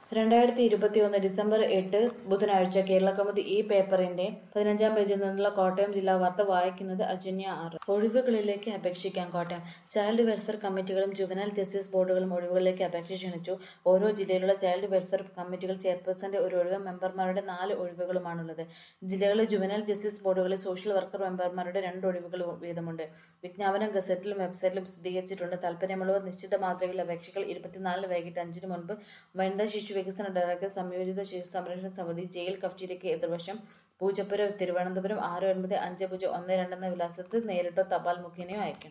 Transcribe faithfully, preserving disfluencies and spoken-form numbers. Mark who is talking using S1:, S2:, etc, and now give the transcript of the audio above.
S1: രണ്ടായിരത്തി ഇരുപത്തിയൊന്ന് ഡിസംബർ എട്ട് ബുധനാഴ്ച കേരളകൗമുദി ഈ പേപ്പറിന്റെ പതിനഞ്ചാം പേജിൽ നിന്നുള്ള കോട്ടയം ജില്ലാ വാർത്ത വായിക്കുന്നത് അജന്യ ആർ. ഒഴിവുകളിലേക്ക് അപേക്ഷിക്കാം. കോട്ടയം ചൈൽഡ് വെൽഫെയർ കമ്മിറ്റികളും ജുവനൈൽ ജസ്റ്റിസ് ബോർഡുകളും ഒഴിവുകളിലേക്ക് അപേക്ഷ ക്ഷണിച്ചു. ഓരോ ജില്ലയിലുള്ള ചൈൽഡ് വെൽഫെയർ കമ്മിറ്റികൾ ചെയർപേഴ്സന്റെ ഒരു ഒഴിവും മെമ്പർമാരുടെ നാല് ഒഴിവുകളുമാണുള്ളത്. ജില്ലകളിലെ ജുവനൈൽ ജസ്റ്റിസ് ബോർഡുകളിൽ സോഷ്യൽ വർക്കർ മെമ്പർമാരുടെ രണ്ട് ഒഴിവുകൾ വീതമുണ്ട്. വിജ്ഞാപനം ഗസറ്റിലും വെബ്സൈറ്റിലും പ്രസിദ്ധീകരിച്ചിട്ടുണ്ട്. താൽപര്യമുള്ളവർ നിശ്ചിത മാതൃകയിൽ അപേക്ഷകൾ ഇരുപത്തിനാലിന് വൈകിട്ട് അഞ്ചിന് മുൻപ് വനിതാ ശിശു വികസന ഡയറക്ടർ, സംയോജിത ശിശു സംരക്ഷണ സമിതി, ജയിൽ കഫ്റ്റീരിയയ്ക്ക് എതിർവശം, പൂജപ്പുര, തിരുവനന്തപുരം ആറ് ഒൻപത് അഞ്ച് പൂജ്യം ഒന്ന് രണ്ട് എന്ന വിലാസത്തിൽ നേരിട്ടോ തപാൽ മുഖേനയോ അയക്കണം.